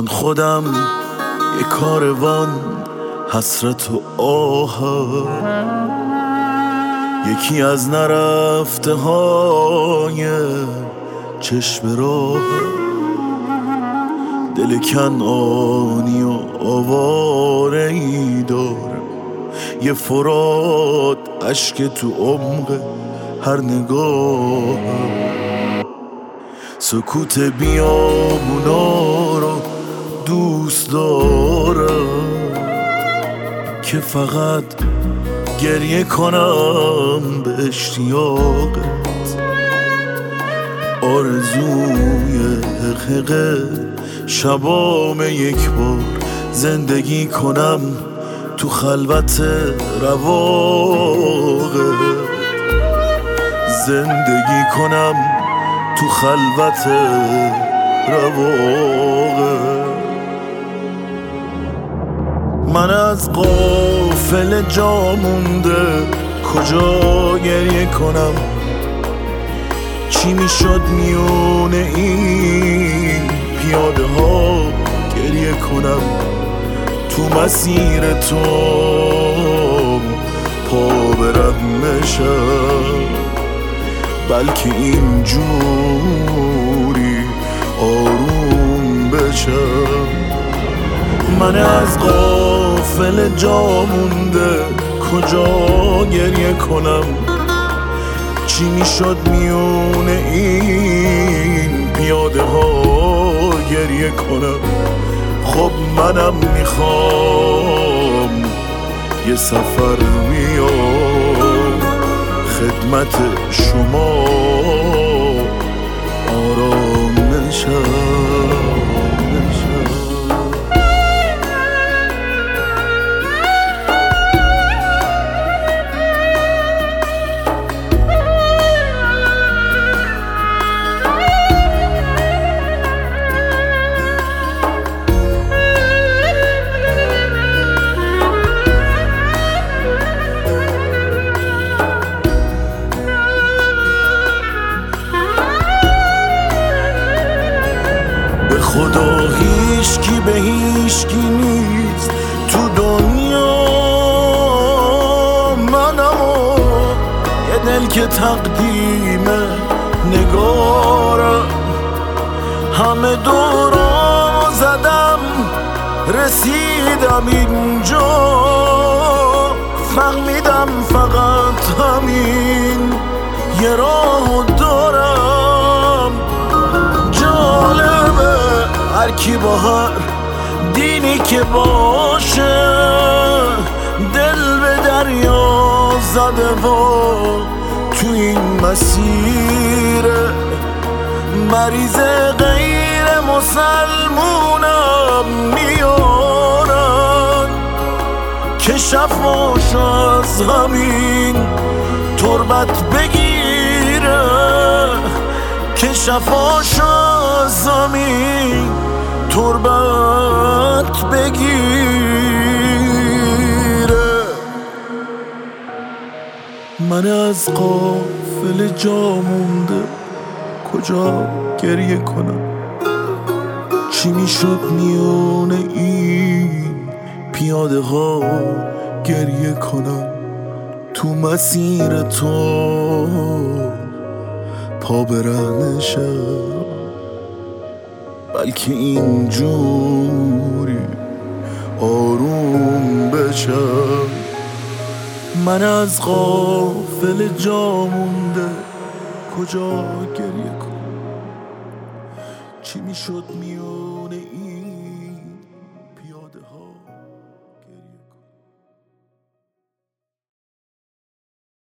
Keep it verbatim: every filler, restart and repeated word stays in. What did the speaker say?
من خودم یه کاروان حسرت و آهم، یکی از نرفته های چشم راه، دل کنعانی و آواره ای دارم، یه فرات اشک تو عمق هر نگاه، سکوت بیابونا رو دوست دارم که فقط گریه کنم به اشتیاقت، آرزوی حقیقه شبام یک بار زندگی کنم تو خلوت رواقت، زندگی کنم تو خلوت رواقت. من از غافل جا مونده کجا گریه کنم، چی میشد میونه این پیاده ها گریه کنم، تو مسیر تو پا برم نشم، بلکه اینجوری آروم بشم. من از غافل جا مونده کجا گریه کنم، چی میشد میونه این پیاده ها گریه کنم. خب منم میخوام یه سفر بیام خدمت شما آرام نشم. خدا هیچکی به هیچکی نیست تو دنیا، منم و یه دل که تقدیم نگارم، همه دورامو زدم رسیدم اینجا، فهمیدم فقط همین یه راهو دارم. جالبه هر کی با هر دینی که باشه دل به دریا زده و تو این مسیر مریض غیر مسلمونم میارن که شفاش از همین تربت بگیره، که شفاش از همین تربت بگیره. من از غافل جا مونده کجا گریه کنم، چی میشد میونه این پیاده ها گریه کنم، تو مسیر تو پا برنشم، بلکه اینجوری آروم بشم. من از غافل جا مونده کجا گریه کنم، چی میشد میونه این